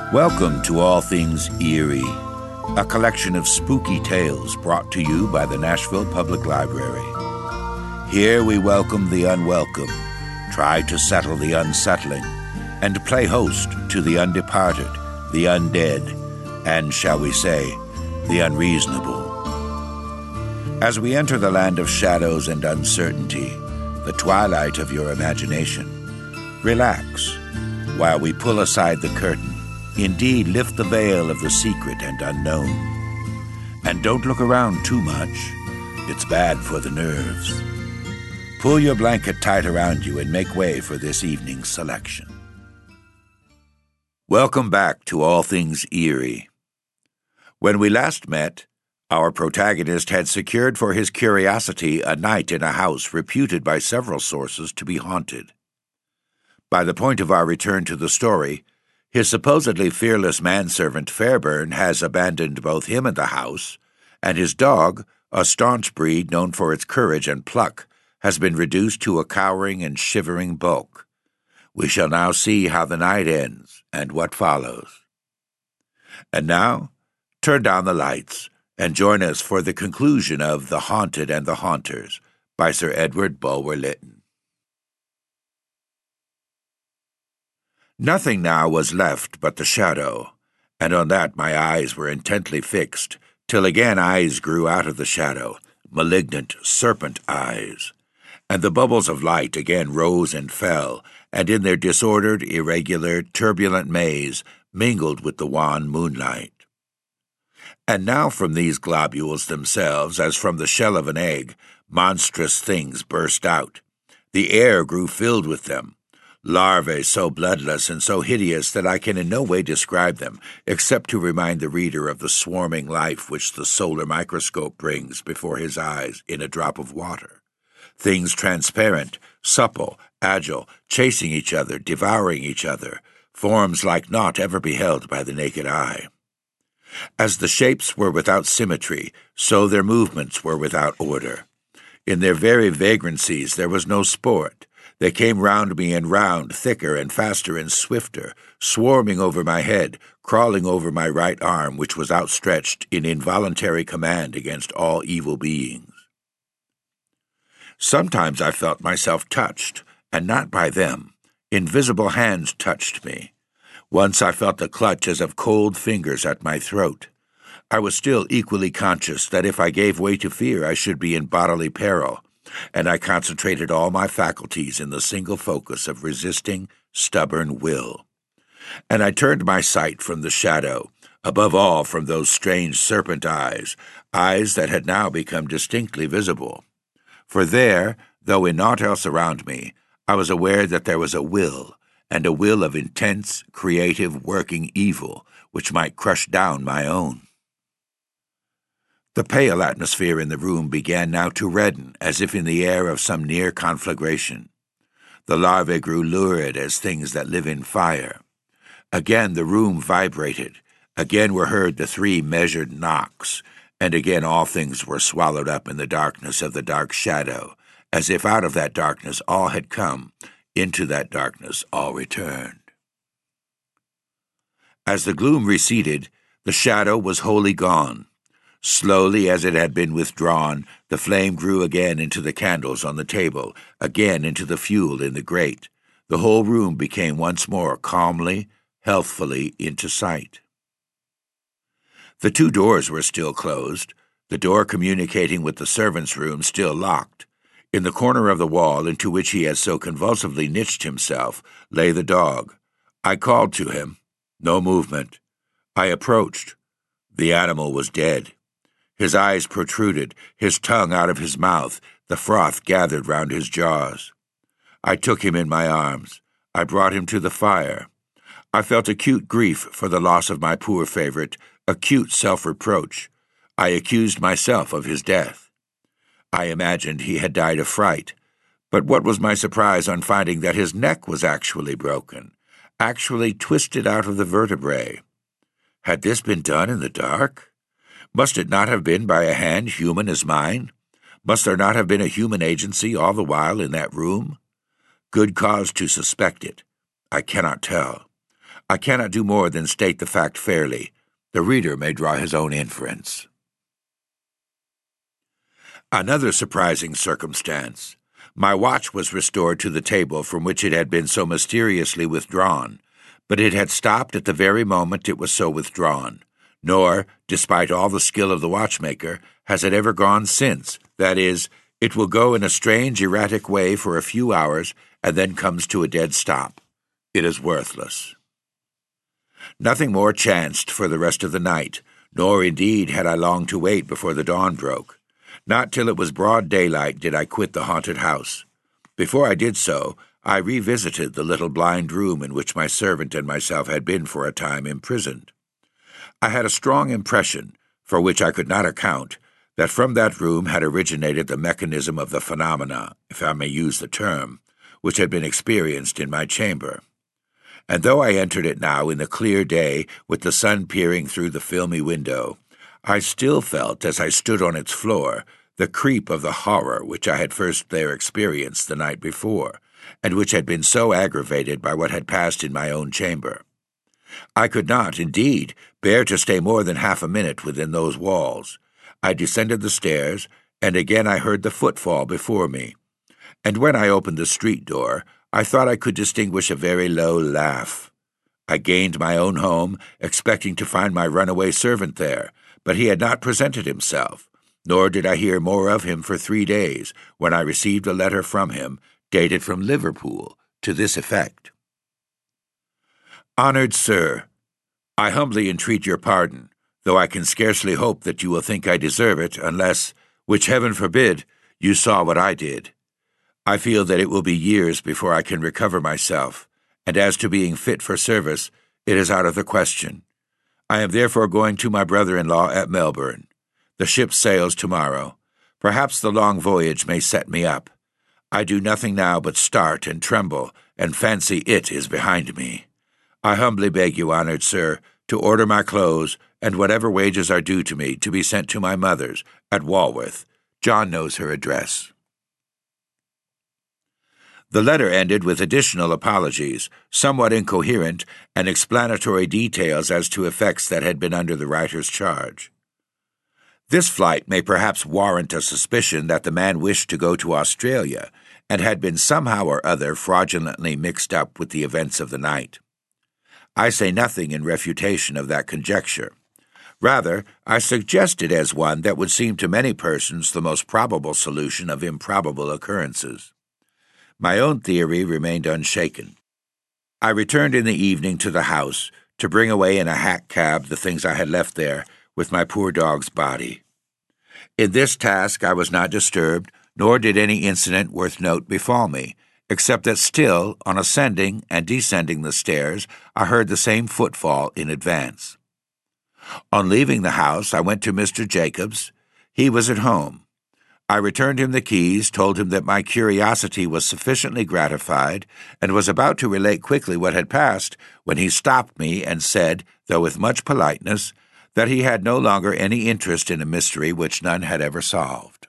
Welcome to All Things Eerie, a collection of spooky tales brought to you by the Nashville Public Library. Here we welcome the unwelcome, try to settle the unsettling, and play host to the undeparted, the undead, and, shall we say, the unreasonable. As we enter the land of shadows and uncertainty, the twilight of your imagination, relax while we pull aside the curtain. Indeed, lift the veil of the secret and unknown. And don't look around too much. It's bad for the nerves. Pull your blanket tight around you and make way for this evening's selection. Welcome back to All Things Eerie. When we last met, our protagonist had secured for his curiosity a night in a house reputed by several sources to be haunted. By the point of our return to the story, his supposedly fearless manservant Fairburn has abandoned both him and the house, and his dog, a staunch breed known for its courage and pluck, has been reduced to a cowering and shivering bulk. We shall now see how the night ends and what follows. And now, turn down the lights and join us for the conclusion of The Haunted and the Haunters by Sir Edward Bulwer-Lytton. Nothing now was left but the shadow, and on that my eyes were intently fixed, till again eyes grew out of the shadow, malignant serpent eyes, and the bubbles of light again rose and fell, and in their disordered, irregular, turbulent maze mingled with the wan moonlight. And now from these globules themselves, as from the shell of an egg, monstrous things burst out. The air grew filled with them, larvae so bloodless and so hideous that I can in no way describe them, except to remind the reader of the swarming life which the solar microscope brings before his eyes in a drop of water. Things transparent, supple, agile, chasing each other, devouring each other, forms like naught ever beheld by the naked eye. As the shapes were without symmetry, so their movements were without order. In their very vagrancies there was no sport. They came round me and round, thicker and faster and swifter, swarming over my head, crawling over my right arm, which was outstretched in involuntary command against all evil beings. Sometimes I felt myself touched, and not by them. Invisible hands touched me. Once I felt the clutch as of cold fingers at my throat. I was still equally conscious that if I gave way to fear I should be in bodily peril, and I concentrated all my faculties in the single focus of resisting, stubborn will. And I turned my sight from the shadow, above all from those strange serpent eyes, eyes that had now become distinctly visible. For there, though in naught else around me, I was aware that there was a will, and a will of intense, creative, working evil, which might crush down my own. The pale atmosphere in the room began now to redden, as if in the air of some near conflagration. The larvae grew lurid as things that live in fire. Again the room vibrated. Again were heard the 3 measured knocks, and again all things were swallowed up in the darkness of the dark shadow, as if out of that darkness all had come, into that darkness all returned. As the gloom receded, the shadow was wholly gone. Slowly as it had been withdrawn, the flame grew again into the candles on the table, again into the fuel in the grate. The whole room became once more calmly, healthfully into sight. The 2 doors were still closed, the door communicating with the servants' room still locked. In the corner of the wall into which he had so convulsively niched himself lay the dog. I called to him. No movement. I approached. The animal was dead. His eyes protruded, his tongue out of his mouth, the froth gathered round his jaws. I took him in my arms. I brought him to the fire. I felt acute grief for the loss of my poor favorite, acute self-reproach. I accused myself of his death. I imagined he had died of fright, but what was my surprise on finding that his neck was actually broken, actually twisted out of the vertebrae. Had this been done in the dark? Must it not have been by a hand human as mine? Must there not have been a human agency all the while in that room? Good cause to suspect it. I cannot tell. I cannot do more than state the fact fairly. The reader may draw his own inference. Another surprising circumstance. My watch was restored to the table from which it had been so mysteriously withdrawn, but it had stopped at the very moment it was so withdrawn, nor, despite all the skill of the watchmaker, has it ever gone since. That is, it will go in a strange, erratic way for a few hours and then comes to a dead stop. It is worthless. Nothing more chanced for the rest of the night, nor indeed had I long to wait before the dawn broke. Not till it was broad daylight did I quit the haunted house. Before I did so, I revisited the little blind room in which my servant and myself had been for a time imprisoned. I had a strong impression, for which I could not account, that from that room had originated the mechanism of the phenomena, if I may use the term, which had been experienced in my chamber. And though I entered it now in the clear day, with the sun peering through the filmy window, I still felt, as I stood on its floor, the creep of the horror which I had first there experienced the night before, and which had been so aggravated by what had passed in my own chamber. I could not, indeed, bear to stay more than half a minute within those walls. I descended the stairs, and again I heard the footfall before me. And when I opened the street door, I thought I could distinguish a very low laugh. I gained my own home, expecting to find my runaway servant there, but he had not presented himself, nor did I hear more of him for 3 days, when I received a letter from him, dated from Liverpool, to this effect. Honored Sir, I humbly entreat your pardon, though I can scarcely hope that you will think I deserve it, unless, which heaven forbid, you saw what I did. I feel that it will be years before I can recover myself, and as to being fit for service, it is out of the question. I am therefore going to my brother-in-law at Melbourne. The ship sails tomorrow. Perhaps the long voyage may set me up. I do nothing now but start and tremble, and fancy it is behind me. I humbly beg you, honored sir, to order my clothes, and whatever wages are due to me, to be sent to my mother's, at Walworth. John knows her address. The letter ended with additional apologies, somewhat incoherent, and explanatory details as to effects that had been under the writer's charge. This flight may perhaps warrant a suspicion that the man wished to go to Australia, and had been somehow or other fraudulently mixed up with the events of the night. I say nothing in refutation of that conjecture. Rather, I suggest it as one that would seem to many persons the most probable solution of improbable occurrences. My own theory remained unshaken. I returned in the evening to the house to bring away in a hack cab the things I had left there with my poor dog's body. In this task I was not disturbed, nor did any incident worth note befall me, except that still, on ascending and descending the stairs, I heard the same footfall in advance. On leaving the house, I went to Mr. Jacobs. He was at home. I returned him the keys, told him that my curiosity was sufficiently gratified, and was about to relate quickly what had passed, when he stopped me and said, though with much politeness, that he had no longer any interest in a mystery which none had ever solved.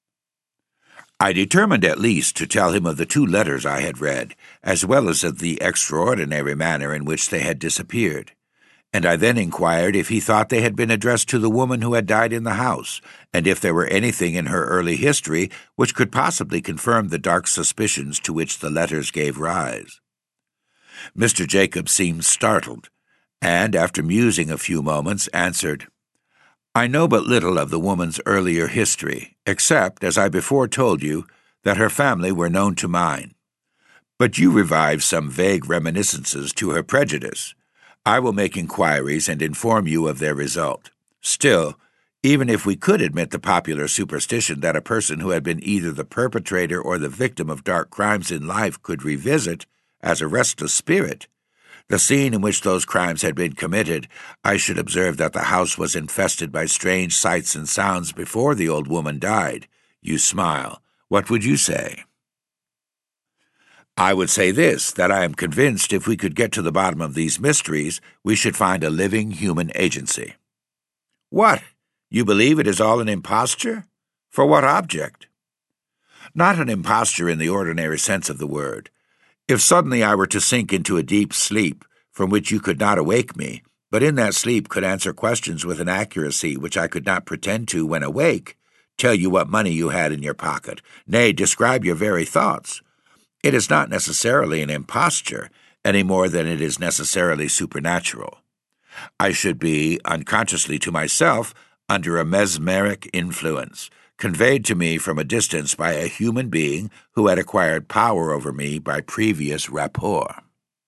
I determined at least to tell him of the 2 letters I had read, as well as of the extraordinary manner in which they had disappeared, and I then inquired if he thought they had been addressed to the woman who had died in the house, and if there were anything in her early history which could possibly confirm the dark suspicions to which the letters gave rise. Mr. Jacobs seemed startled, and, after musing a few moments, answered, I know but little of the woman's earlier history, except, as I before told you, that her family were known to mine. But you revive some vague reminiscences to her prejudice. I will make inquiries and inform you of their result. Still, even if we could admit the popular superstition that a person who had been either the perpetrator or the victim of dark crimes in life could revisit, as a restless spirit, the scene in which those crimes had been committed, I should observe that the house was infested by strange sights and sounds before the old woman died. You smile. What would you say? I would say this, that I am convinced if we could get to the bottom of these mysteries, we should find a living human agency. What? You believe it is all an imposture? For what object? Not an imposture in the ordinary sense of the word. If suddenly I were to sink into a deep sleep, from which you could not awake me, but in that sleep could answer questions with an accuracy which I could not pretend to when awake, tell you what money you had in your pocket, nay, describe your very thoughts, it is not necessarily an imposture any more than it is necessarily supernatural. I should be, unconsciously to myself, under a mesmeric influence, conveyed to me from a distance by a human being who had acquired power over me by previous rapport.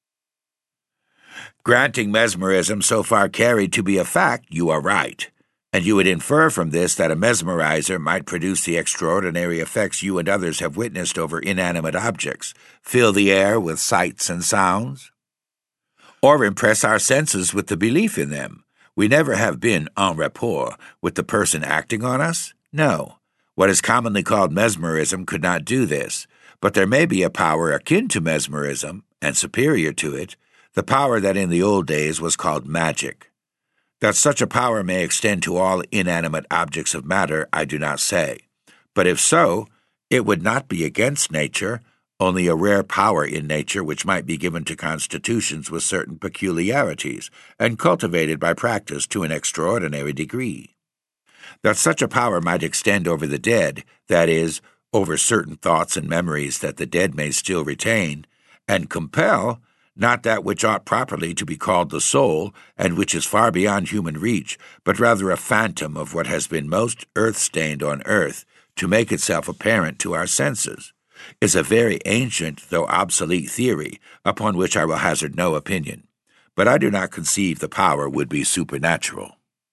Granting mesmerism so far carried to be a fact, you are right, and you would infer from this that a mesmerizer might produce the extraordinary effects you and others have witnessed over inanimate objects, fill the air with sights and sounds, or impress our senses with the belief in them. We never have been en rapport with the person acting on us? No. What is commonly called mesmerism could not do this, but there may be a power akin to mesmerism, and superior to it, the power that in the old days was called magic. That such a power may extend to all inanimate objects of matter, I do not say. But if so, it would not be against nature, only a rare power in nature which might be given to constitutions with certain peculiarities, and cultivated by practice to an extraordinary degree. That such a power might extend over the dead, that is, over certain thoughts and memories that the dead may still retain, and compel, not that which ought properly to be called the soul, and which is far beyond human reach, but rather a phantom of what has been most earth-stained on earth, to make itself apparent to our senses, is a very ancient, though obsolete theory, upon which I will hazard no opinion. But I do not conceive the power would be supernatural.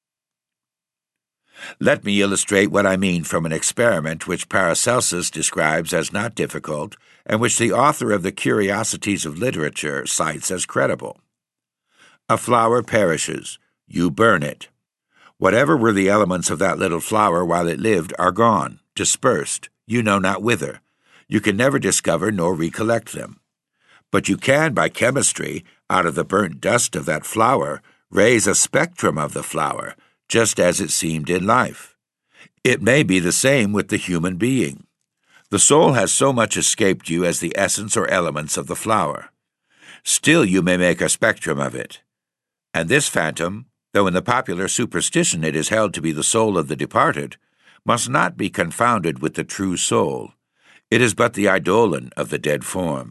Let me illustrate what I mean from an experiment which Paracelsus describes as not difficult, and which the author of the Curiosities of Literature cites as credible. A flower perishes. You burn it. Whatever were the elements of that little flower while it lived are gone, dispersed, you know not whither. You can never discover nor recollect them. But you can, by chemistry, out of the burnt dust of that flower, raise a spectrum of the flower, just as it seemed in life. It may be the same with the human being. The soul has so much escaped you as the essence or elements of the flower. Still you may make a spectrum of it. And this phantom, though in the popular superstition it is held to be the soul of the departed, must not be confounded with the true soul. It is but the eidolon of the dead form.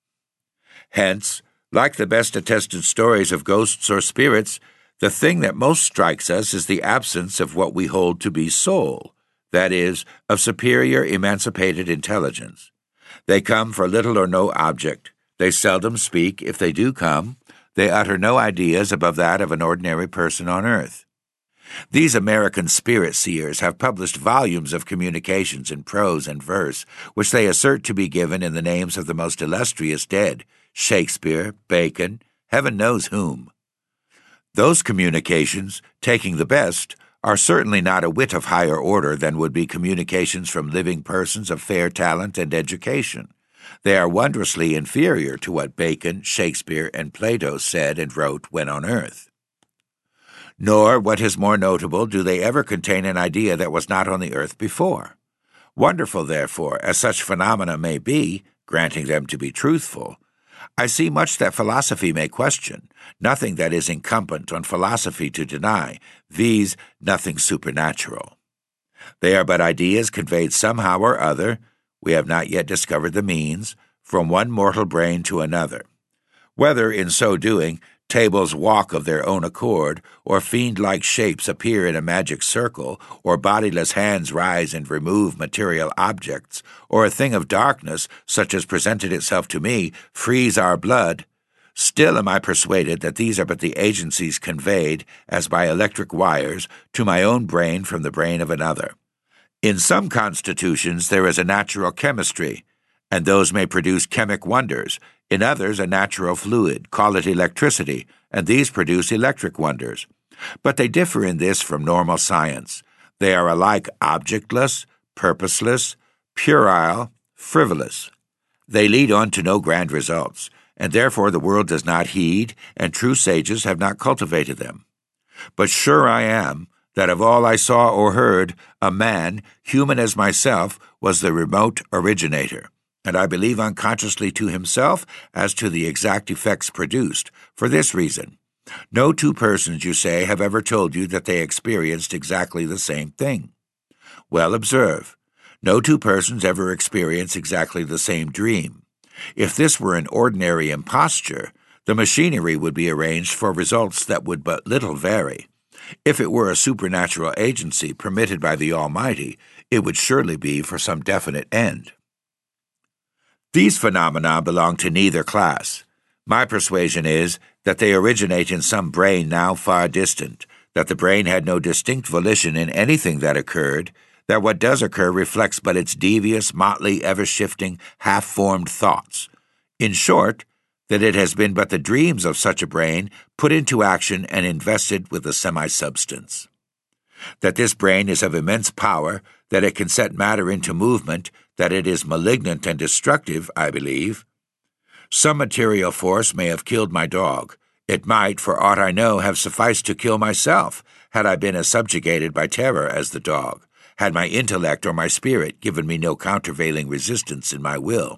Hence, like the best attested stories of ghosts or spirits, the thing that most strikes us is the absence of what we hold to be soul, that is, of superior emancipated intelligence. They come for little or no object. They seldom speak. If they do come, they utter no ideas above that of an ordinary person on earth. These American spirit seers have published volumes of communications in prose and verse, which they assert to be given in the names of the most illustrious dead, Shakespeare, Bacon, heaven knows whom. Those communications, taking the best, are certainly not a whit of higher order than would be communications from living persons of fair talent and education. They are wondrously inferior to what Bacon, Shakespeare, and Plato said and wrote when on earth. Nor, what is more notable, do they ever contain an idea that was not on the earth before. Wonderful, therefore, as such phenomena may be, granting them to be truthful, I see much that philosophy may question, nothing that is incumbent on philosophy to deny, viz., nothing supernatural. They are but ideas conveyed somehow or other, we have not yet discovered the means, from one mortal brain to another. Whether, in so doing, tables walk of their own accord, or fiend-like shapes appear in a magic circle, or bodiless hands rise and remove material objects, or a thing of darkness, such as presented itself to me, freeze our blood, still am I persuaded that these are but the agencies conveyed, as by electric wires, to my own brain from the brain of another. In some constitutions there is a natural chemistry, and those may produce chemic wonders. In others, a natural fluid, call it electricity, and these produce electric wonders. But they differ in this from normal science. They are alike objectless, purposeless, puerile, frivolous. They lead on to no grand results, and therefore the world does not heed, and true sages have not cultivated them. But sure I am that of all I saw or heard, a man, human as myself, was the remote originator. and I believe unconsciously to himself as to the exact effects produced, for this reason. No two persons, you say, have ever told you that they experienced exactly the same thing. Well, observe. No two persons ever experience exactly the same dream. If this were an ordinary imposture, the machinery would be arranged for results that would but little vary. If it were a supernatural agency permitted by the Almighty, it would surely be for some definite end. These phenomena belong to neither class. My persuasion is that they originate in some brain now far distant, that the brain had no distinct volition in anything that occurred, that what does occur reflects but its devious, motley, ever-shifting, half-formed thoughts. In short, that it has been but the dreams of such a brain put into action and invested with a semi-substance. That this brain is of immense power, that it can set matter into movement, that it is malignant and destructive, I believe. Some material force may have killed my dog. It might, for aught I know, have sufficed to kill myself, had I been as subjugated by terror as the dog, had my intellect or my spirit given me no countervailing resistance in my will.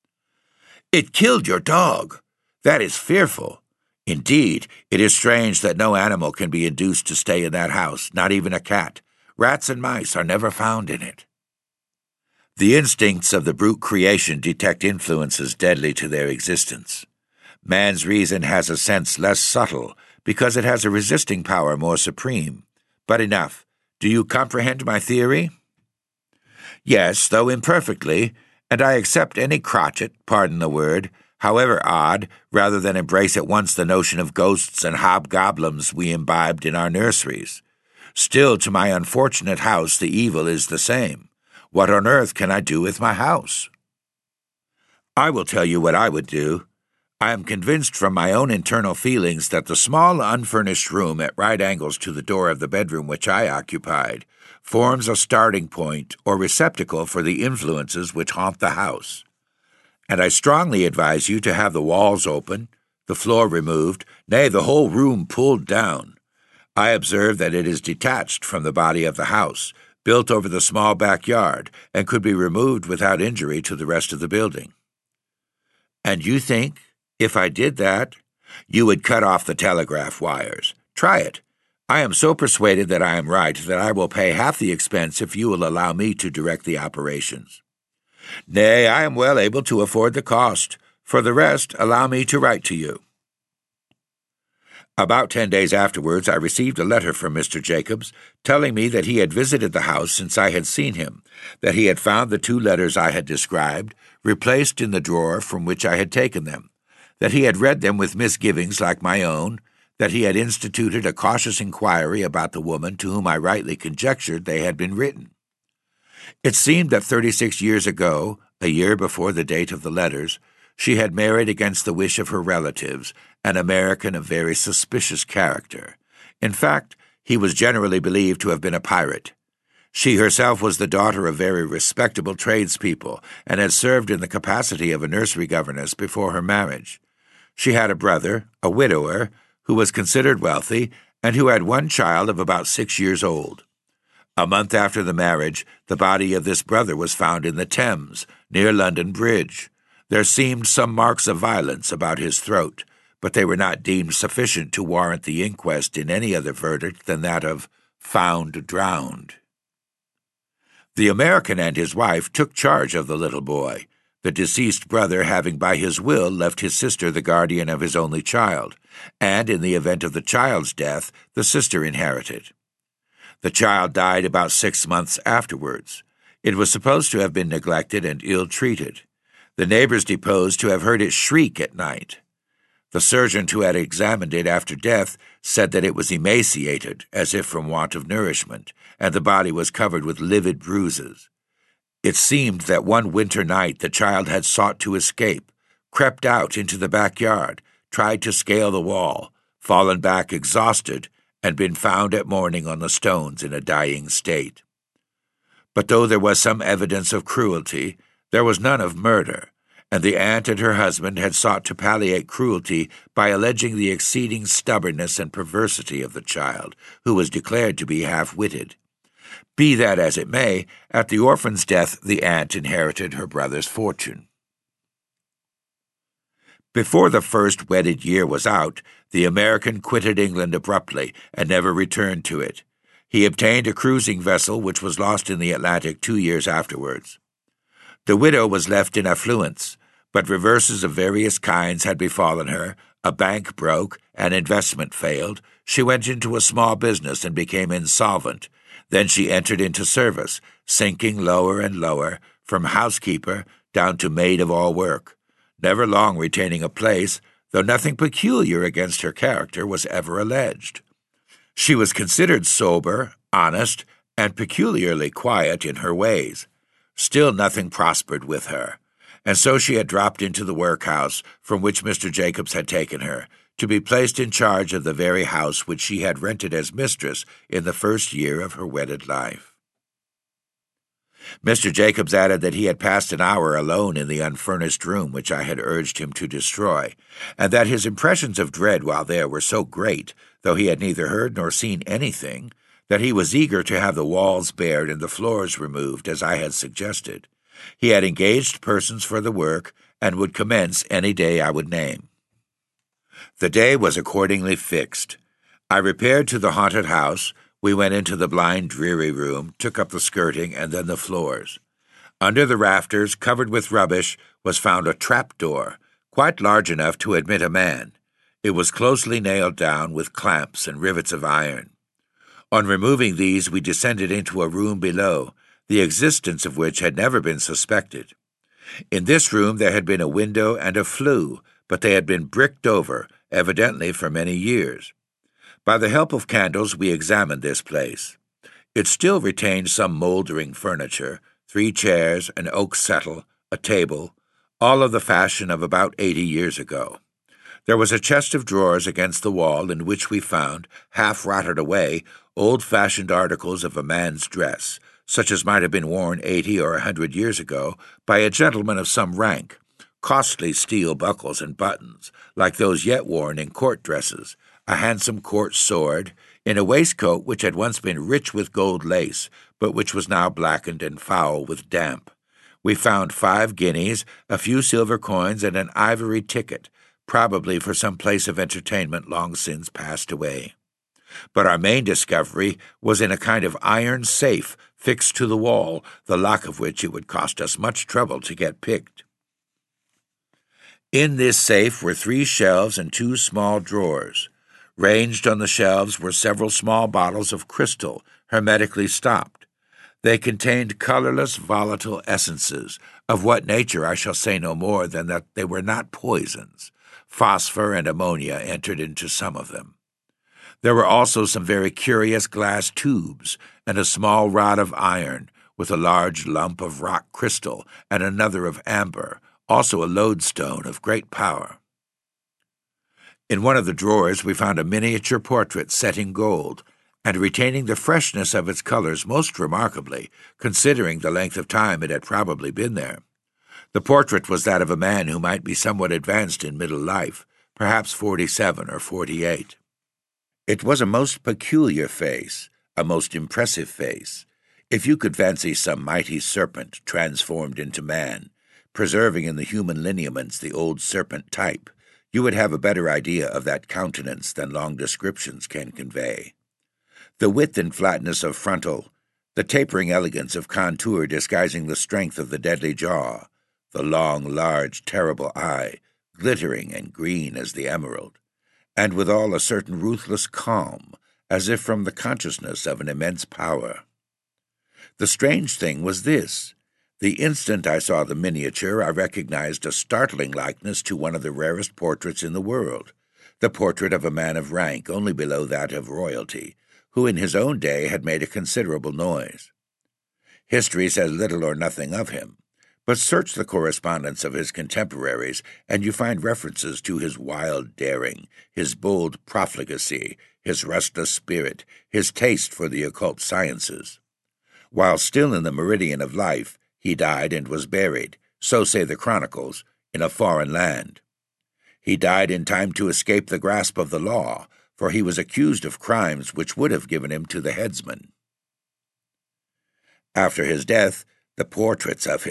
It killed your dog. That is fearful. Indeed, it is strange that no animal can be induced to stay in that house, not even a cat. Rats and mice are never found in it. The instincts of the brute creation detect influences deadly to their existence. Man's reason has a sense less subtle, because it has a resisting power more supreme. But enough. Do you comprehend my theory? Yes, though imperfectly, and I accept any crotchet, pardon the word, however odd, rather than embrace at once the notion of ghosts and hobgoblins we imbibed in our nurseries. Still, to my unfortunate house the evil is the same. What on earth can I do with my house? I will tell you what I would do. I am convinced from my own internal feelings that the small unfurnished room at right angles to the door of the bedroom which I occupied forms a starting point or receptacle for the influences which haunt the house. And I strongly advise you to have the walls open, the floor removed, nay, the whole room pulled down. I observe that it is detached from the body of the house, built over the small backyard, and could be removed without injury to the rest of the building. And you think, if I did that, you would cut off the telegraph wires. Try it. I am so persuaded that I am right that I will pay half the expense if you will allow me to direct the operations. Nay, I am well able to afford the cost. For the rest, allow me to write to you. About 10 days afterwards, I received a letter from Mr. Jacobs, telling me that he had visited the house since I had seen him, that he had found the 2 letters I had described replaced in the drawer from which I had taken them, that he had read them with misgivings like my own, that he had instituted a cautious inquiry about the woman to whom I rightly conjectured they had been written. It seemed that 36 years ago, a year before the date of the letters, she had married against the wish of her relatives, an American of very suspicious character. In fact, he was generally believed to have been a pirate. She herself was the daughter of very respectable tradespeople, and had served in the capacity of a nursery governess before her marriage. She had a brother, a widower, who was considered wealthy, and who had 1 child of about 6 years old. A month after the marriage, the body of this brother was found in the Thames, near London Bridge. There seemed some marks of violence about his throat, but they were not deemed sufficient to warrant the inquest in any other verdict than that of found drowned. The American and his wife took charge of the little boy, the deceased brother having by his will left his sister the guardian of his only child, and in the event of the child's death, the sister inherited. The child died about 6 months afterwards. It was supposed to have been neglected and ill-treated. The neighbors deposed to have heard it shriek at night. The surgeon who had examined it after death said that it was emaciated, as if from want of nourishment, and the body was covered with livid bruises. It seemed that one winter night the child had sought to escape, crept out into the backyard, tried to scale the wall, fallen back exhausted, and been found at morning on the stones in a dying state. But though there was some evidence of cruelty, there was none of murder, and the aunt and her husband had sought to palliate cruelty by alleging the exceeding stubbornness and perversity of the child, who was declared to be half-witted. Be that as it may, at the orphan's death the aunt inherited her brother's fortune. Before the first wedded year was out, the American quitted England abruptly and never returned to it. He obtained a cruising vessel which was lost in the Atlantic 2 years afterwards. The widow was left in affluence, but reverses of various kinds had befallen her. A bank broke, an investment failed. She went into a small business and became insolvent. Then she entered into service, sinking lower and lower, from housekeeper down to maid of all work, never long retaining a place, though nothing peculiar against her character was ever alleged. She was considered sober, honest, and peculiarly quiet in her ways. Still nothing prospered with her, and so she had dropped into the workhouse from which Mr. Jacobs had taken her, to be placed in charge of the very house which she had rented as mistress in the first year of her wedded life. Mr. Jacobs added that he had passed an hour alone in the unfurnished room which I had urged him to destroy, and that his impressions of dread while there were so great, though he had neither heard nor seen anything, that he was eager to have the walls bared and the floors removed, as I had suggested. He had engaged persons for the work, and would commence any day I would name. The day was accordingly fixed. I repaired to the haunted house. We went into the blind, dreary room, took up the skirting and then the floors. Under the rafters, covered with rubbish, was found a trap-door, quite large enough to admit a man. It was closely nailed down with clamps and rivets of iron. On removing these, we descended into a room below, the existence of which had never been suspected. In this room there had been a window and a flue, but they had been bricked over, evidently for many years. By the help of candles we examined this place. It still retained some mouldering furniture, 3 chairs, an oak settle, a table, all of the fashion of about 80 years ago. There was a chest of drawers against the wall in which we found, half rotted away, old-fashioned articles of a man's dress, such as might have been worn 80 or 100 years ago by a gentleman of some rank, costly steel buckles and buttons, like those yet worn in court dresses, a handsome court sword, in a waistcoat which had once been rich with gold lace, but which was now blackened and foul with damp. We found 5 guineas, a few silver coins, and an ivory ticket, probably for some place of entertainment long since passed away. But our main discovery was in a kind of iron safe fixed to the wall, the lock of which it would cost us much trouble to get picked. In this safe were 3 shelves and 2 small drawers. Ranged on the shelves were several small bottles of crystal, hermetically stopped. They contained colorless, volatile essences, of what nature I shall say no more than that they were not poisons. Phosphor and ammonia entered into some of them. There were also some very curious glass tubes, and a small rod of iron, with a large lump of rock crystal, and another of amber, also a lodestone of great power. In one of the drawers we found a miniature portrait set in gold, and retaining the freshness of its colors most remarkably, considering the length of time it had probably been there. The portrait was that of a man who might be somewhat advanced in middle life, perhaps 47 or 48. It was a most peculiar face, a most impressive face. If you could fancy some mighty serpent transformed into man, preserving in the human lineaments the old serpent type, you would have a better idea of that countenance than long descriptions can convey. The width and flatness of frontal, the tapering elegance of contour disguising the strength of the deadly jaw, the long, large, terrible eye, glittering and green as the emerald, and withal a certain ruthless calm, as if from the consciousness of an immense power. The strange thing was this. The instant I saw the miniature, I recognized a startling likeness to one of the rarest portraits in the world, the portrait of a man of rank only below that of royalty, who in his own day had made a considerable noise. History says little or nothing of him, but search the correspondence of his contemporaries, and you find references to his wild daring, his bold profligacy, his restless spirit, his taste for the occult sciences. While still in the meridian of life, he died and was buried, so say the chronicles, in a foreign land. He died in time to escape the grasp of the law, for he was accused of crimes which would have given him to the headsman. After his death, the portraits of him,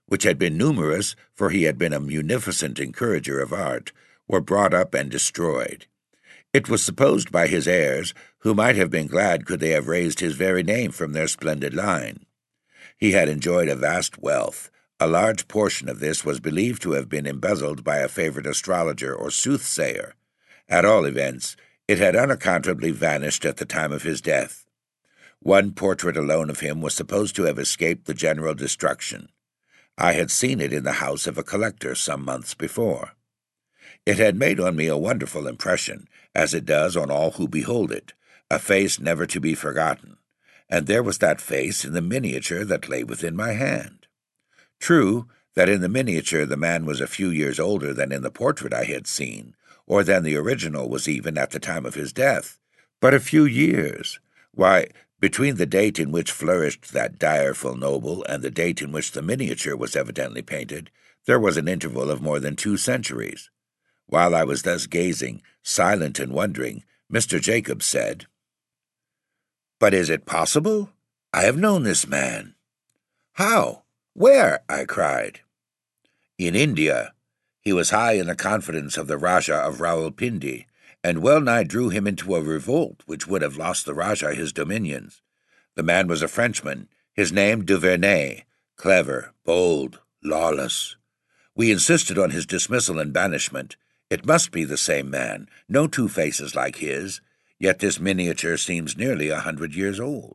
which had been numerous, for he had been a munificent encourager of art, were brought up and destroyed. It was supposed by his heirs, who might have been glad could they have raised his very name from their splendid line. He had enjoyed a vast wealth. A large portion of this was believed to have been embezzled by a favorite astrologer or soothsayer. At all events, it had unaccountably vanished at the time of his death. One portrait alone of him was supposed to have escaped the general destruction. I had seen it in the house of a collector some months before. It had made on me a wonderful impression, as it does on all who behold it, a face never to be forgotten, and there was that face in the miniature that lay within my hand. True, that in the miniature the man was a few years older than in the portrait I had seen, or than the original was even at the time of his death, but a few years. Why, between the date in which flourished that direful noble and the date in which the miniature was evidently painted, there was an interval of more than 2 centuries. While I was thus gazing, silent and wondering, Mr. Jacobs said, "But is it possible? I have known this man." "How? Where?" I cried. "In India. He was high in the confidence of the Rajah of Rawalpindi, and well-nigh drew him into a revolt which would have lost the Rajah his dominions. The man was a Frenchman, his name Duvernay, clever, bold, lawless. We insisted on his dismissal and banishment. It must be the same man, no 2 faces like his, yet this miniature seems nearly 100 years old."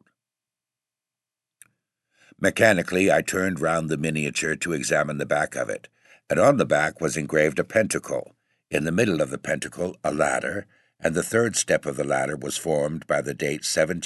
Mechanically I turned round the miniature to examine the back of it, and on the back was engraved a pentacle, in the middle of the pentacle a ladder, and the 3rd step of the ladder was formed by the date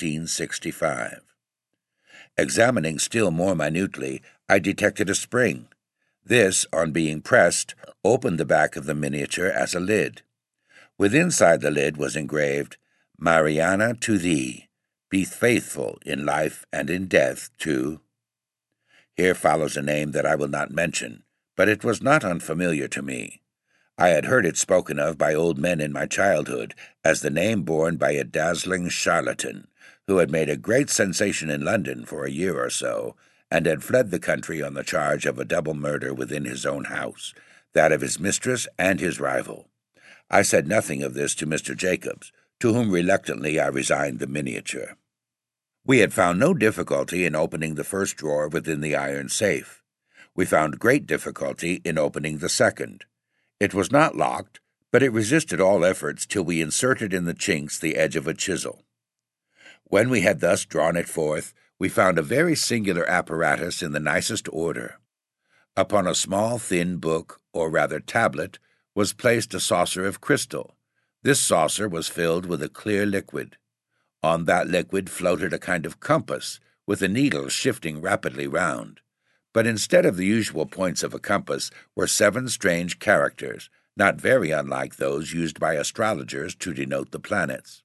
1765. Examining still more minutely, I detected a spring. This, on being pressed, opened the back of the miniature as a lid. Withinside the lid was engraved, "Mariana, to thee, be faithful in life and in death to—" Here follows a name that I will not mention, but it was not unfamiliar to me. I had heard it spoken of by old men in my childhood as the name borne by a dazzling charlatan, who had made a great sensation in London for a year or so, and had fled the country on the charge of a double murder within his own house, that of his mistress and his rival. I said nothing of this to Mr. Jacobs, to whom reluctantly I resigned the miniature. We had found no difficulty in opening the first drawer within the iron safe. We found great difficulty in opening the second. It was not locked, but it resisted all efforts till we inserted in the chinks the edge of a chisel. When we had thus drawn it forth, we found a very singular apparatus in the nicest order. Upon a small thin book, or rather tablet, was placed a saucer of crystal. This saucer was filled with a clear liquid. On that liquid floated a kind of compass, with a needle shifting rapidly round. But instead of the usual points of a compass were 7 strange characters, not very unlike those used by astrologers to denote the planets.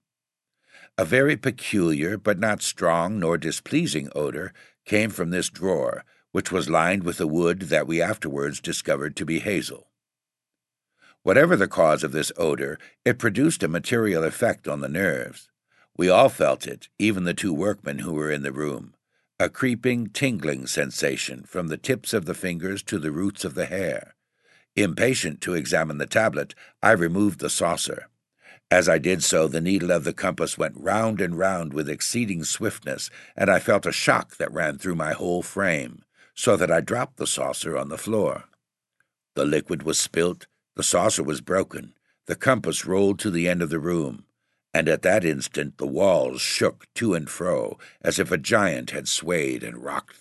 A very peculiar, but not strong nor displeasing odor came from this drawer, which was lined with a wood that we afterwards discovered to be hazel. Whatever the cause of this odor, it produced a material effect on the nerves. We all felt it, even the 2 workmen who were in the room, a creeping, tingling sensation from the tips of the fingers to the roots of the hair. Impatient to examine the tablet, I removed the saucer. As I did so, the needle of the compass went round and round with exceeding swiftness, and I felt a shock that ran through my whole frame, so that I dropped the saucer on the floor. The liquid was spilt, the saucer was broken, the compass rolled to the end of the room, and at that instant the walls shook to and fro as if a giant had swayed and rocked.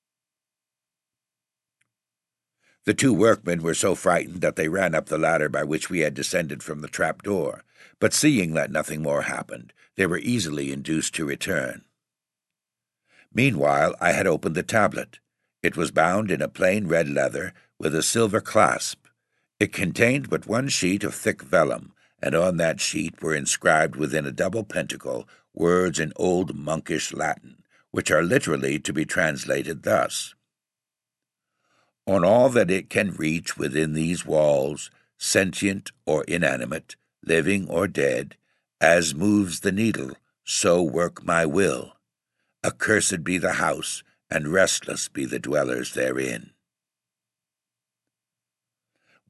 The 2 workmen were so frightened that they ran up the ladder by which we had descended from the trap-door, but seeing that nothing more happened, they were easily induced to return. Meanwhile, I had opened the tablet. It was bound in a plain red leather, with a silver clasp. It contained but 1 sheet of thick vellum, and on that sheet were inscribed within a double pentacle words in old monkish Latin, which are literally to be translated thus: "On all that it can reach within these walls, sentient or inanimate, living or dead, as moves the needle, so work my will. Accursed be the house, and restless be the dwellers therein."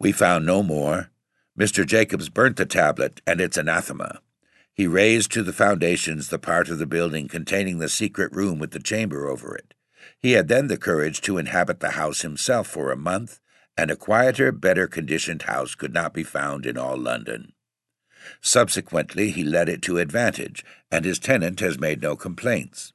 We found no more. Mr. Jacobs burnt the tablet and its anathema. He razed to the foundations the part of the building containing the secret room with the chamber over it. He had then the courage to inhabit the house himself for a month, and a quieter, better-conditioned house could not be found in all London. Subsequently, he let it to advantage, and his tenant has made no complaints.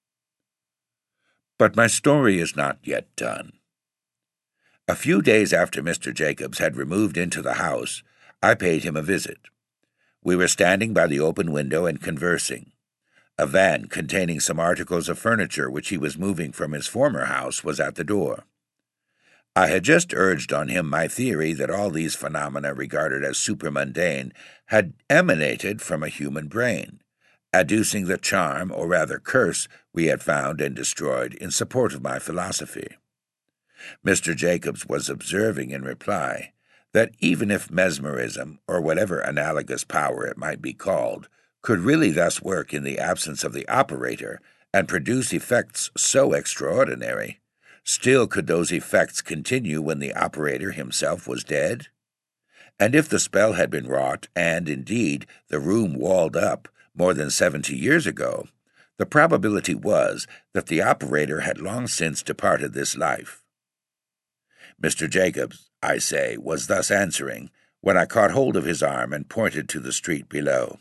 But my story is not yet done. A few days after Mr. Jacobs had removed into the house, I paid him a visit. We were standing by the open window and conversing. A van containing some articles of furniture which he was moving from his former house was at the door. I had just urged on him my theory that all these phenomena regarded as supermundane had emanated from a human brain, adducing the charm, or rather curse, we had found and destroyed in support of my philosophy. Mr. Jacobs was observing in reply that even if mesmerism, or whatever analogous power it might be called, could really thus work in the absence of the operator and produce effects so extraordinary, still could those effects continue when the operator himself was dead? And if the spell had been wrought, and, indeed, the room walled up more than 70 years ago, the probability was that the operator had long since departed this life. Mr. Jacobs, I say, was thus answering, when I caught hold of his arm and pointed to the street below.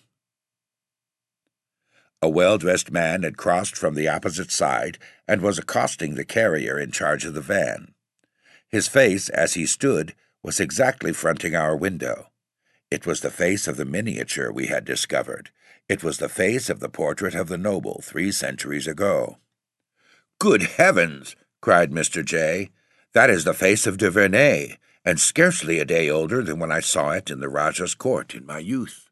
A well-dressed man had crossed from the opposite side and was accosting the carrier in charge of the van. His face, as he stood, was exactly fronting our window. It was the face of the miniature we had discovered. It was the face of the portrait of the noble 3 centuries ago. "Good heavens!" cried Mr. J. "That is the face of de Verney, and scarcely a day older than when I saw it in the Rajah's court in my youth."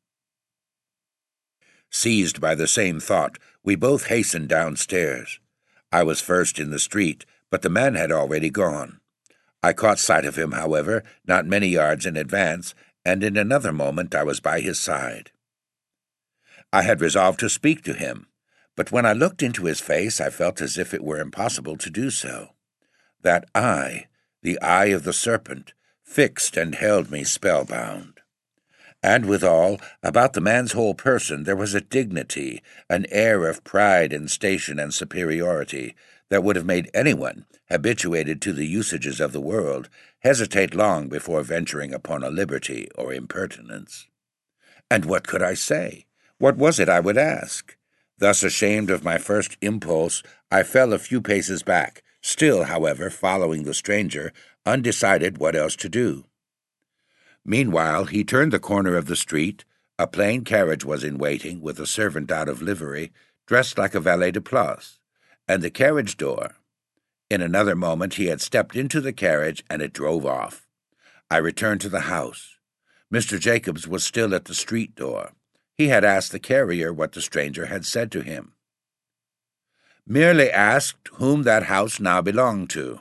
Seized by the same thought, we both hastened downstairs. I was first in the street, but the man had already gone. I caught sight of him, however, not many yards in advance, and in another moment I was by his side. I had resolved to speak to him, but when I looked into his face I felt as if it were impossible to do so. That eye, the eye of the serpent, fixed and held me spellbound. And withal, about the man's whole person there was a dignity, an air of pride and station and superiority, that would have made anyone, habituated to the usages of the world, hesitate long before venturing upon a liberty or impertinence. And what could I say? What was it I would ask? Thus ashamed of my first impulse, I fell a few paces back, still, however, following the stranger, undecided what else to do. Meanwhile, he turned the corner of the street. A plain carriage was in waiting, with a servant out of livery, dressed like a valet de place, and the carriage door. In another moment he had stepped into the carriage, and it drove off. I returned to the house. Mr. Jacobs was still at the street door. He had asked the carrier what the stranger had said to him. "Merely asked whom that house now belonged to."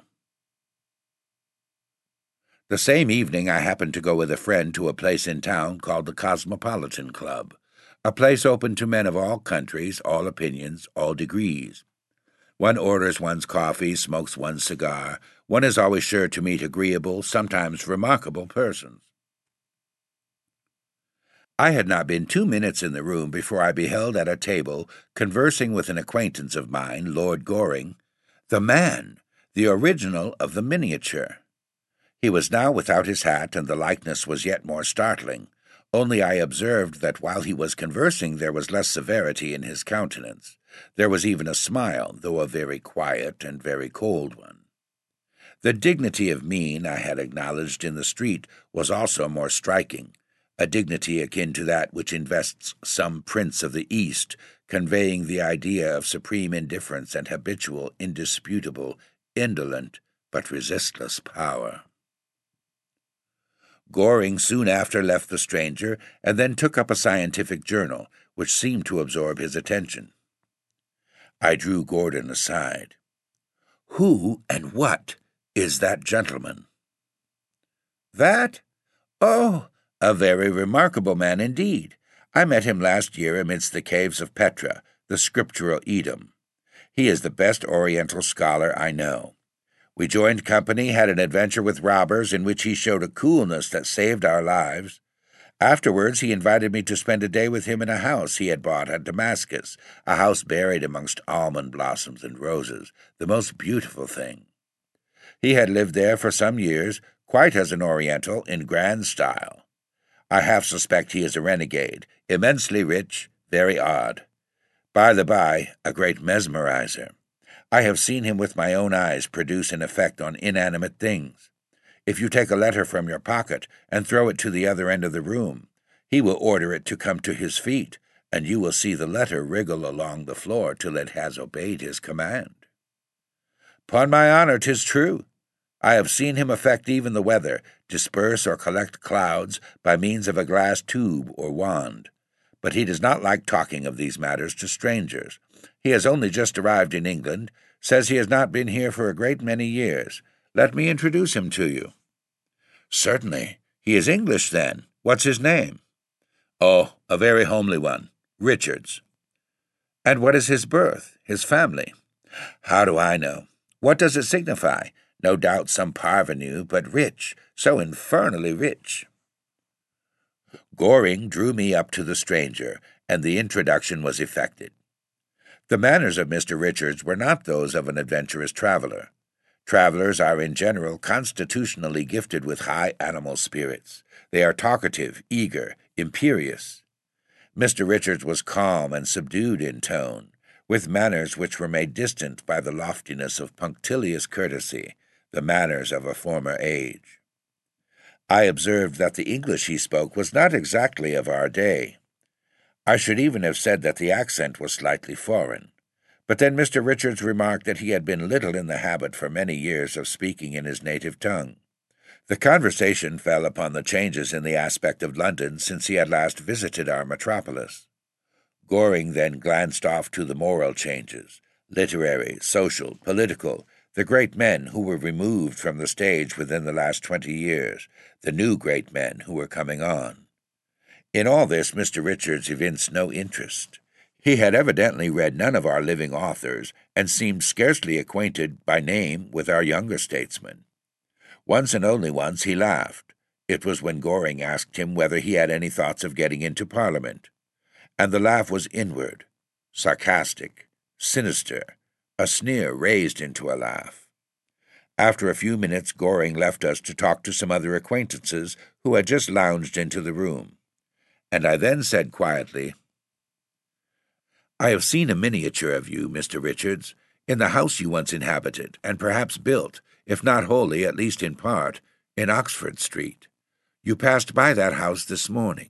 The same evening I happened to go with a friend to a place in town called the Cosmopolitan Club, a place open to men of all countries, all opinions, all degrees. One orders one's coffee, smokes one's cigar. One is always sure to meet agreeable, sometimes remarkable persons. I had not been 2 minutes in the room before I beheld at a table, conversing with an acquaintance of mine, Lord Goring, the man, the original of the miniature. He was now without his hat, and the likeness was yet more startling, only I observed that while he was conversing there was less severity in his countenance. There was even a smile, though a very quiet and very cold one. The dignity of mien I had acknowledged in the street was also more striking, a dignity akin to that which invests some prince of the East, conveying the idea of supreme indifference and habitual, indisputable, indolent, but resistless power. Goring soon after left the stranger, and then took up a scientific journal, which seemed to absorb his attention. I drew Gordon aside. "Who and what is that gentleman?" "That? Oh, a very remarkable man indeed. I met him last year amidst the caves of Petra, the scriptural Edom. He is the best Oriental scholar I know. We joined company, had an adventure with robbers in which he showed a coolness that saved our lives. Afterwards, he invited me to spend a day with him in a house he had bought at Damascus, a house buried amongst almond blossoms and roses, the most beautiful thing. He had lived there for some years, quite as an Oriental, in grand style. I half suspect he is a renegade, immensely rich, very odd. By the by, a great mesmerizer. I have seen him with my own eyes produce an effect on inanimate things. If you take a letter from your pocket and throw it to the other end of the room, he will order it to come to his feet, and you will see the letter wriggle along the floor till it has obeyed his command. 'Pon my honor, 'tis true. I have seen him affect even the weather, disperse or collect clouds by means of a glass tube or wand. But he does not like talking of these matters to strangers. He has only just arrived in England, says he has not been here for a great many years. Let me introduce him to you." "Certainly. He is English, then. What's his name?" "Oh, a very homely one. Richards." "And what is his birth, his family?" "How do I know? What does it signify? No doubt some parvenu, but rich, so infernally rich." Goring drew me up to the stranger, and the introduction was effected. The manners of Mr. Richards were not those of an adventurous traveler. Travelers are in general constitutionally gifted with high animal spirits. They are talkative, eager, imperious. Mr. Richards was calm and subdued in tone, with manners which were made distant by the loftiness of punctilious courtesy, the manners of a former age. I observed that the English he spoke was not exactly of our day. I should even have said that the accent was slightly foreign. But then Mr. Richards remarked that he had been little in the habit for many years of speaking in his native tongue. The conversation fell upon the changes in the aspect of London since he had last visited our metropolis. Goring then glanced off to the moral changes, literary, social, political, the great men who were removed from the stage within the last 20 years, the new great men who were coming on. In all this Mr. Richards evinced no interest. He had evidently read none of our living authors, and seemed scarcely acquainted by name with our younger statesmen. Once and only once he laughed. It was when Goring asked him whether he had any thoughts of getting into Parliament. And the laugh was inward, sarcastic, sinister, a sneer raised into a laugh. After a few minutes Goring left us to talk to some other acquaintances who had just lounged into the room. And I then said quietly, "I have seen a miniature of you, Mr. Richards, in the house you once inhabited, and perhaps built, if not wholly, at least in part, in Oxford Street. You passed by that house this morning."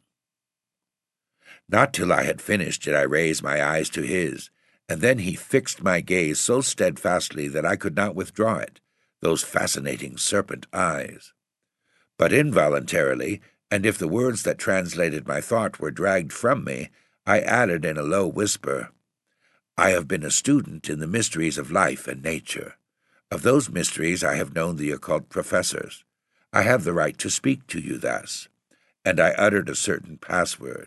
Not till I had finished did I raise my eyes to his, and then he fixed my gaze so steadfastly that I could not withdraw it, those fascinating serpent eyes. But involuntarily, and if the words that translated my thought were dragged from me, I added in a low whisper, "I have been a student in the mysteries of life and nature. Of those mysteries I have known the occult professors. I have the right to speak to you thus." And I uttered a certain password.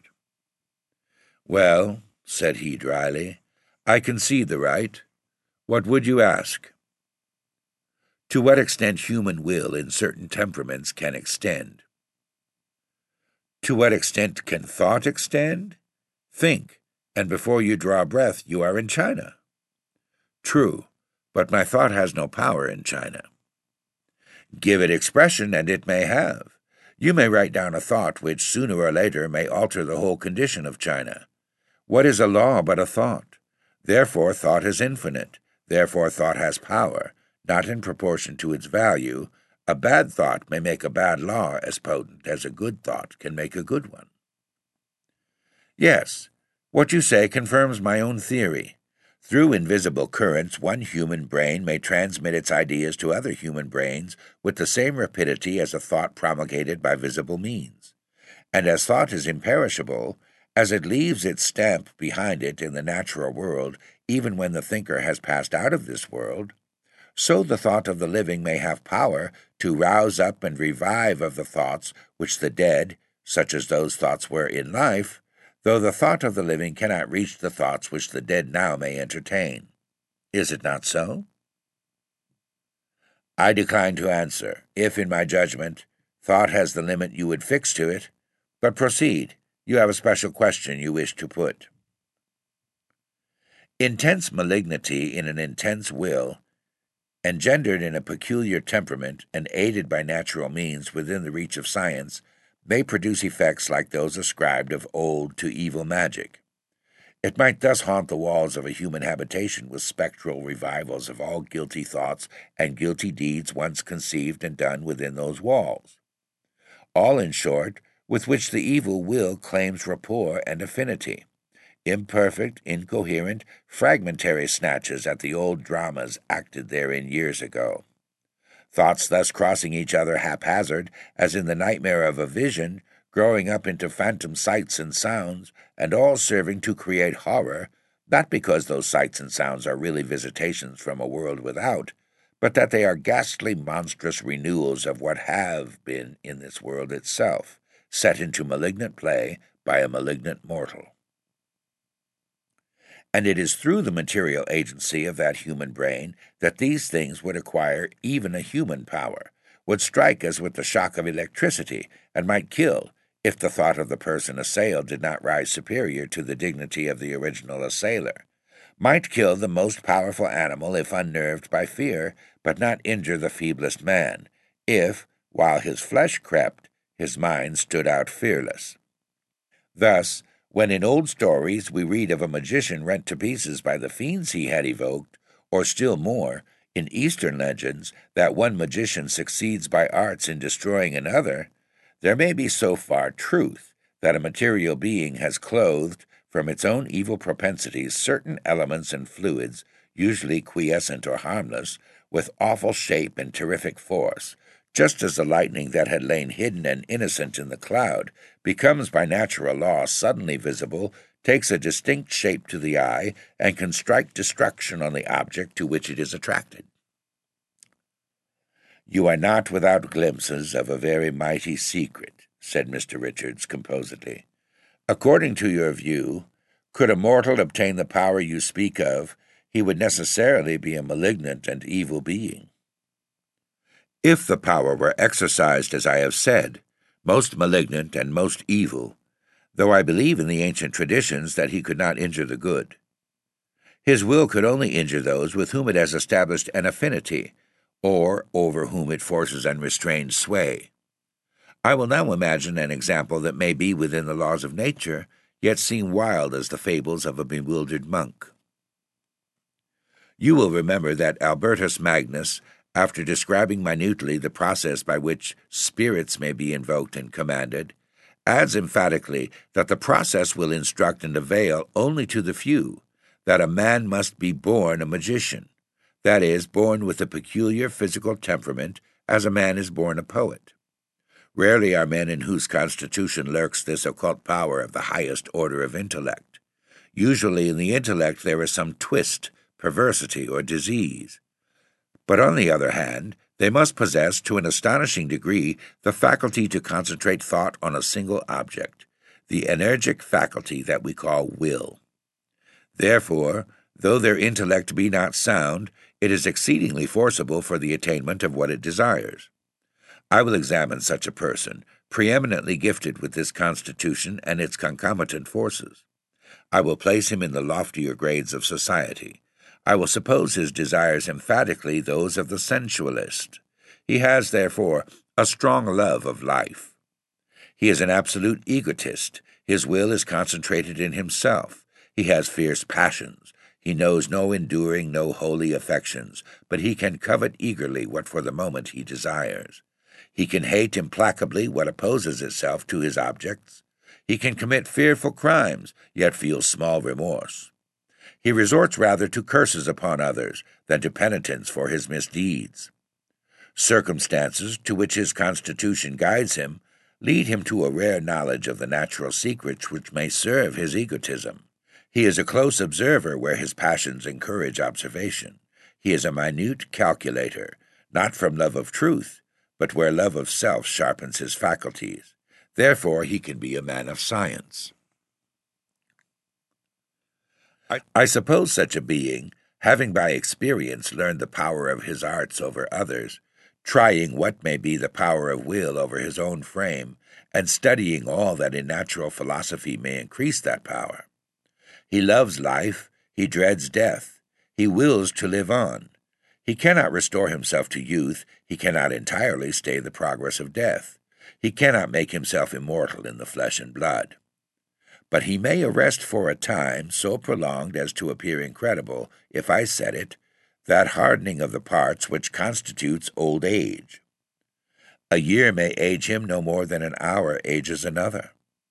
"Well," said he dryly, "I concede the right. What would you ask?" "To what extent human will in certain temperaments can extend." "To what extent can thought extend? Think, and before you draw breath you are in China." "True, but my thought has no power in China." "Give it expression, and it may have. You may write down a thought which sooner or later may alter the whole condition of China. What is a law but a thought? Therefore thought is infinite. Therefore thought has power, not in proportion to its value. A bad thought may make a bad law as potent as a good thought can make a good one." "Yes, what you say confirms my own theory. Through invisible currents, one human brain may transmit its ideas to other human brains with the same rapidity as a thought promulgated by visible means. And as thought is imperishable, as it leaves its stamp behind it in the natural world even when the thinker has passed out of this world, so the thought of the living may have power to rouse up and revive of the thoughts which the dead, such as those thoughts were in life, though the thought of the living cannot reach the thoughts which the dead now may entertain. Is it not so?" I decline to answer, if, in my judgment, thought has the limit you would fix to it, but proceed. You have a special question you wish to put. Intense malignity in an intense will, engendered in a peculiar temperament and aided by natural means within the reach of science, may produce effects like those ascribed of old to evil magic. It might thus haunt the walls of a human habitation with spectral revivals of all guilty thoughts and guilty deeds once conceived and done within those walls. All, in short, with which the evil will claims rapport and affinity. Imperfect, incoherent, fragmentary snatches at the old dramas acted therein years ago. Thoughts thus crossing each other haphazard, as in the nightmare of a vision, growing up into phantom sights and sounds, and all serving to create horror, not because those sights and sounds are really visitations from a world without, but that they are ghastly, monstrous renewals of what have been in this world itself, set into malignant play by a malignant mortal. And it is through the material agency of that human brain that these things would acquire even a human power, would strike as with the shock of electricity, and might kill, if the thought of the person assailed did not rise superior to the dignity of the original assailer, might kill the most powerful animal if unnerved by fear, but not injure the feeblest man, if, while his flesh crept, his mind stood out fearless. Thus, when in old stories we read of a magician rent to pieces by the fiends he had evoked, or still more, in Eastern legends, that one magician succeeds by arts in destroying another, there may be so far truth that a material being has clothed, from its own evil propensities, certain elements and fluids, usually quiescent or harmless, with awful shape and terrific force, just as the lightning that had lain hidden and innocent in the cloud becomes by natural law suddenly visible, takes a distinct shape to the eye, and can strike destruction on the object to which it is attracted. "You are not without glimpses of a very mighty secret," said Mr. Richards composedly. "According to your view, could a mortal obtain the power you speak of, he would necessarily be a malignant and evil being." "If the power were exercised as I have said, most malignant and most evil, though I believe in the ancient traditions that he could not injure the good. His will could only injure those with whom it has established an affinity, or over whom it forces unrestrained sway. I will now imagine an example that may be within the laws of nature, yet seem wild as the fables of a bewildered monk. You will remember that Albertus Magnus, after describing minutely the process by which spirits may be invoked and commanded, adds emphatically that the process will instruct and avail only to the few, that a man must be born a magician, that is, born with a peculiar physical temperament, as a man is born a poet. Rarely are men in whose constitution lurks this occult power of the highest order of intellect. Usually in the intellect there is some twist, perversity, or disease. But on the other hand, they must possess to an astonishing degree the faculty to concentrate thought on a single object, the energic faculty that we call will. Therefore, though their intellect be not sound, it is exceedingly forcible for the attainment of what it desires. I will examine such a person, preeminently gifted with this constitution and its concomitant forces. I will place him in the loftier grades of society. I will suppose his desires emphatically those of the sensualist. He has, therefore, a strong love of life. He is an absolute egotist. His will is concentrated in himself. He has fierce passions. He knows no enduring, no holy affections, but he can covet eagerly what for the moment he desires. He can hate implacably what opposes itself to his objects. He can commit fearful crimes, yet feel small remorse. He resorts rather to curses upon others than to penitence for his misdeeds. Circumstances, to which his constitution guides him, lead him to a rare knowledge of the natural secrets which may serve his egotism. He is a close observer where his passions encourage observation. He is a minute calculator, not from love of truth, but where love of self sharpens his faculties. Therefore he can be a man of science. I suppose such a being, having by experience learned the power of his arts over others, trying what may be the power of will over his own frame, and studying all that in natural philosophy may increase that power. He loves life, he dreads death, he wills to live on. He cannot restore himself to youth, he cannot entirely stay the progress of death. He cannot make himself immortal in the flesh and blood. But he may arrest for a time, so prolonged as to appear incredible, if I said it, that hardening of the parts which constitutes old age. A year may age him no more than an hour ages another.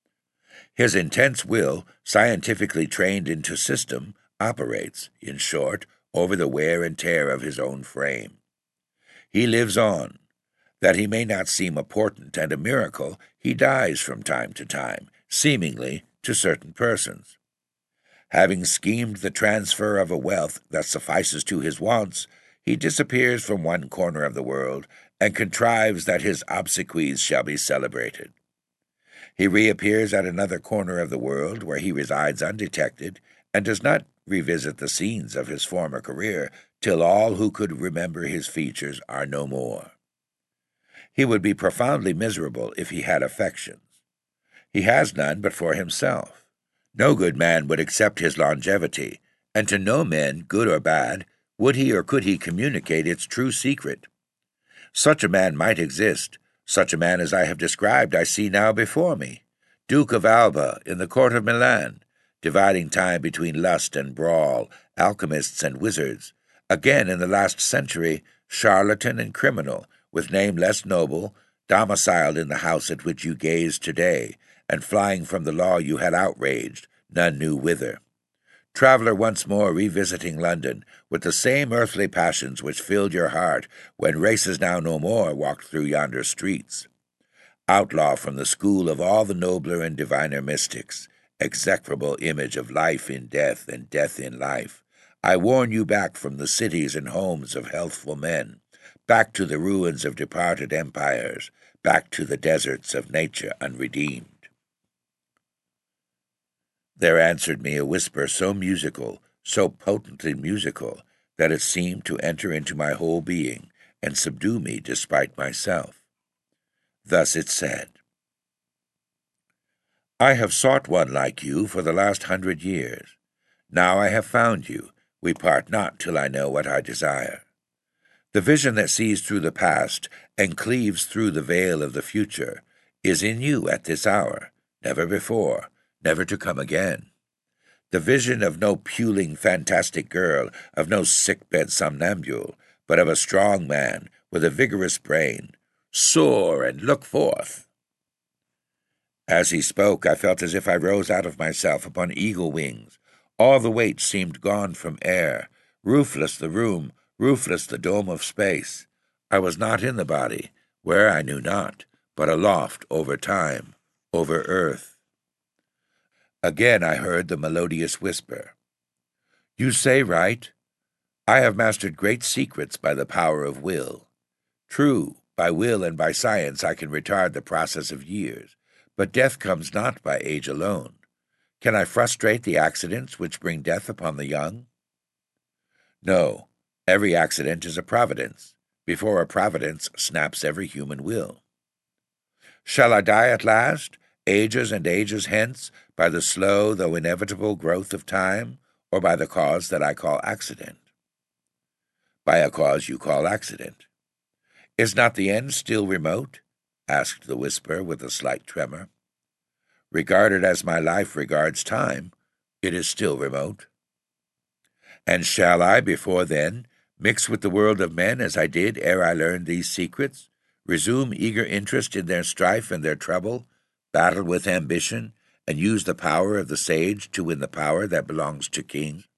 His intense will, scientifically trained into system, operates, in short, over the wear and tear of his own frame. He lives on. That he may not seem a portent and a miracle, he dies from time to time, seemingly to certain persons. Having schemed the transfer of a wealth that suffices to his wants, he disappears from one corner of the world and contrives that his obsequies shall be celebrated. He reappears at another corner of the world where he resides undetected and does not revisit the scenes of his former career till all who could remember his features are no more. He would be profoundly miserable if he had affections. He has none but for himself. No good man would accept his longevity, and to no men, good or bad, would he or could he communicate its true secret. Such a man might exist. Such a man as I have described I see now before me, Duke of Alba in the court of Milan, dividing time between lust and brawl, alchemists and wizards, again in the last century, charlatan and criminal, with name less noble, domiciled in the house at which you gaze today, and flying from the law you had outraged, none knew whither. Traveller once more revisiting London, with the same earthly passions which filled your heart when races now no more walked through yonder streets. Outlaw from the school of all the nobler and diviner mystics, execrable image of life in death and death in life, I warn you back from the cities and homes of healthful men, back to the ruins of departed empires, back to the deserts of nature unredeemed. There answered me a whisper so musical, so potently musical, that it seemed to enter into my whole being and subdue me despite myself. Thus it said, I have sought one like you for the last 100 years. Now I have found you. We part not till I know what I desire. The vision that sees through the past and cleaves through the veil of the future is in you at this hour, never before, never to come again. The vision of no puling, fantastic girl, of no sick-bed somnambule, but of a strong man with a vigorous brain. Soar and look forth. As he spoke, I felt as if I rose out of myself upon eagle wings. All the weight seemed gone from air, roofless the room, roofless the dome of space. I was not in the body, where I knew not, but aloft over time, over earth. Again I heard the melodious whisper. You say right. I have mastered great secrets by the power of will. True, by will and by science I can retard the process of years, but death comes not by age alone. Can I frustrate the accidents which bring death upon the young? No, every accident is a providence. Before a providence snaps every human will. Shall I die at last, ages and ages hence, by the slow though inevitable growth of time, or by the cause that I call accident? By a cause you call accident. Is not the end still remote? Asked the whisper with a slight tremor. Regarded as my life regards time, it is still remote. And shall I, before then, mix with the world of men as I did ere I learned these secrets, resume eager interest in their strife and their trouble, battle with ambition, and use the power of the sage to win the power that belongs to kings?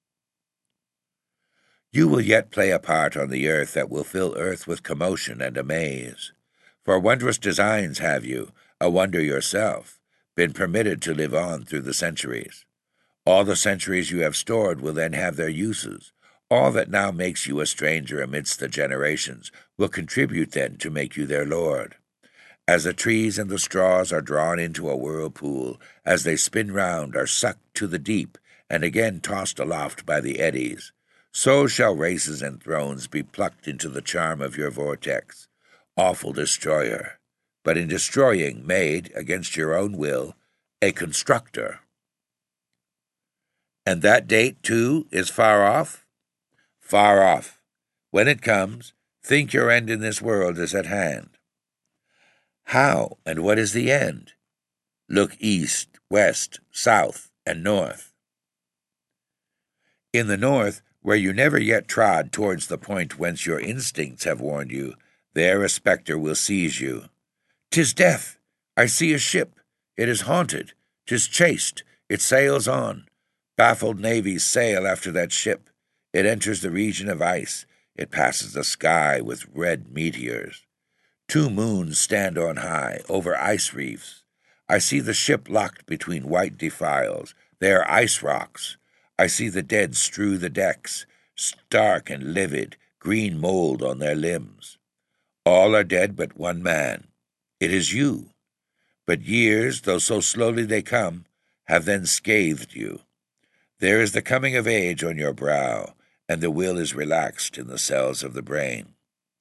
You will yet play a part on the earth that will fill earth with commotion and amaze. For wondrous designs have you, a wonder yourself, been permitted to live on through the centuries. All the centuries you have stored will then have their uses. All that now makes you a stranger amidst the generations will contribute then to make you their lord. As the trees and the straws are drawn into a whirlpool, as they spin round, are sucked to the deep, and again tossed aloft by the eddies, so shall races and thrones be plucked into the charm of your vortex. awful destroyer, but in destroying made, against your own will, a constructor. And that date, too, is far off? Far off. When it comes, think your end in this world is at hand. How, and what is the end? Look east, west, south, and north. In the north, where you never yet trod towards the point whence your instincts have warned you, there a spectre will seize you. "'Tis death! I see a ship! It is haunted! 'Tis chased! It sails on! Baffled navies sail after that ship. It enters the region of ice. It passes the sky with red meteors. 2 moons stand on high, over ice reefs. I see the ship locked between white defiles. They are ice rocks. I see the dead strew the decks, stark and livid, green mold on their limbs. All are dead but one man. It is you. But years, though so slowly they come, have then scathed you. There is the coming of age on your brow, and the will is relaxed in the cells of the brain.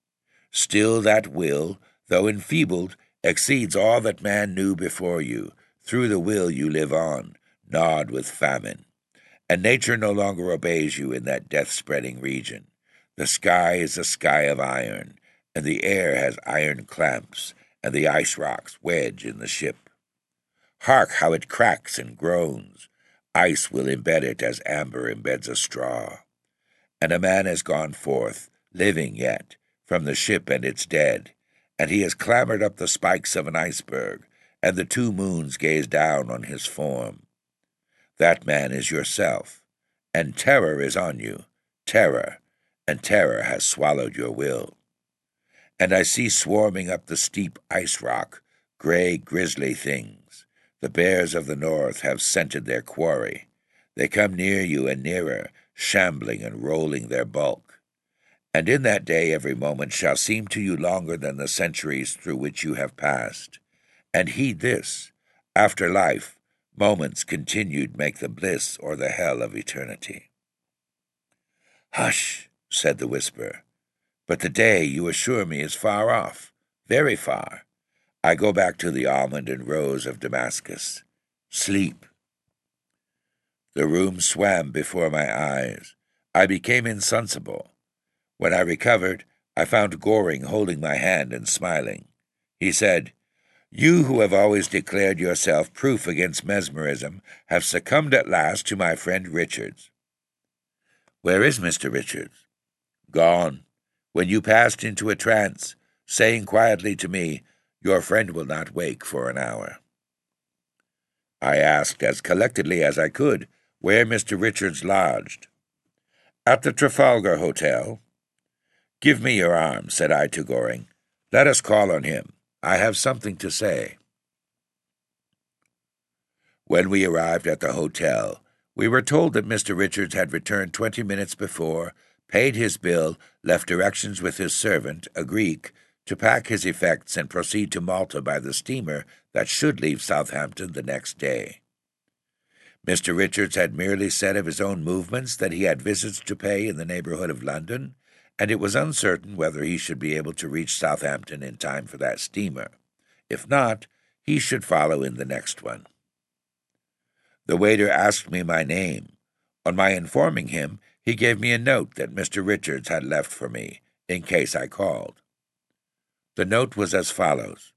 Still that will, though enfeebled, exceeds all that man knew before you. Through the will you live on, gnawed with famine. And nature no longer obeys you in that death-spreading region. The sky is a sky of iron, and the air has iron clamps, and the ice rocks wedge in the ship. Hark how it cracks and groans. Ice will embed it as amber embeds a straw. And a man has gone forth, living yet, from the ship and its dead, and he has clambered up the spikes of an iceberg, and the 2 moons gaze down on his form. That man is yourself, and terror is on you, terror, and terror has swallowed your will. And I see swarming up the steep ice rock gray, grisly things. The bears of the north have scented their quarry. They come near you and nearer, shambling and rolling their bulk. And in that day every moment shall seem to you longer than the centuries through which you have passed. And heed this, after life, moments continued make the bliss or the hell of eternity. "Hush," said the whisper, "but the day, you assure me, is far off, very far. I go back to the almond and rose of Damascus. Sleep." The room swam before my eyes. I became insensible. When I recovered, I found Goring holding my hand and smiling. He said, "You who have always declared yourself proof against mesmerism have succumbed at last to my friend Richards." "Where is Mr. Richards?" "Gone. When you passed into a trance, saying quietly to me, 'Your friend will not wake for an hour.'" I asked, as collectedly as I could, where Mr. Richards lodged. "At the Trafalgar Hotel." "Give me your arm," said I to Goring. "Let us call on him. I have something to say." When we arrived at the hotel, we were told that Mr. Richards had returned 20 minutes before, paid his bill, left directions with his servant, a Greek, to pack his effects and proceed to Malta by the steamer that should leave Southampton the next day. Mr. Richards had merely said of his own movements that he had visits to pay in the neighborhood of London, and it was uncertain whether he should be able to reach Southampton in time for that steamer. If not, he should follow in the next one. The waiter asked me my name. On my informing him, he gave me a note that Mr. Richards had left for me, in case I called. The note was as follows: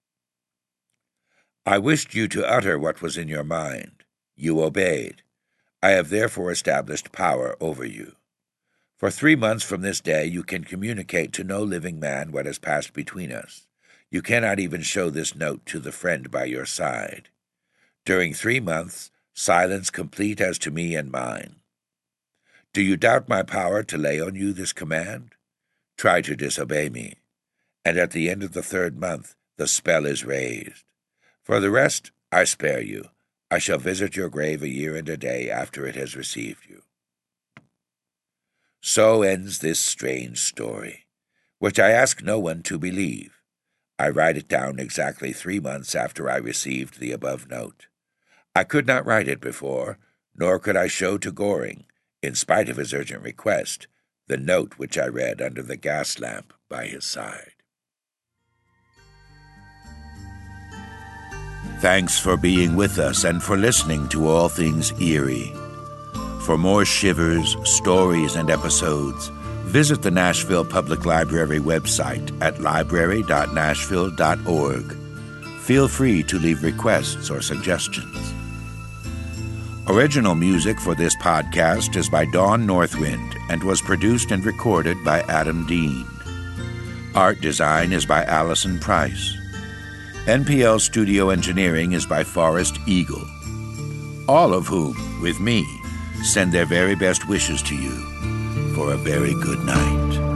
"I wished you to utter what was in your mind. You obeyed. I have therefore established power over you. For 3 months from this day you can communicate to no living man what has passed between us. You cannot even show this note to the friend by your side. During 3 months, silence complete as to me and mine. Do you doubt my power to lay on you this command? Try to disobey me, and at the end of the 3rd month the spell is raised. For the rest, I spare you. I shall visit your grave a year and a day after it has received you." So ends this strange story, which I ask no one to believe. I write it down exactly 3 months after I received the above note. I could not write it before, nor could I show to Goring, in spite of his urgent request, the note which I read under the gas lamp by his side. Thanks for being with us and for listening to All Things Eerie. For more shivers, stories, and episodes, visit the Nashville Public Library website at library.nashville.org. Feel free to leave requests or suggestions. Original music for this podcast is by Dawn Northwind and was produced and recorded by Adam Dean. Art design is by Allison Price. NPL studio engineering is by Forrest Eagle. All of whom, with me, send their very best wishes to you for a very good night.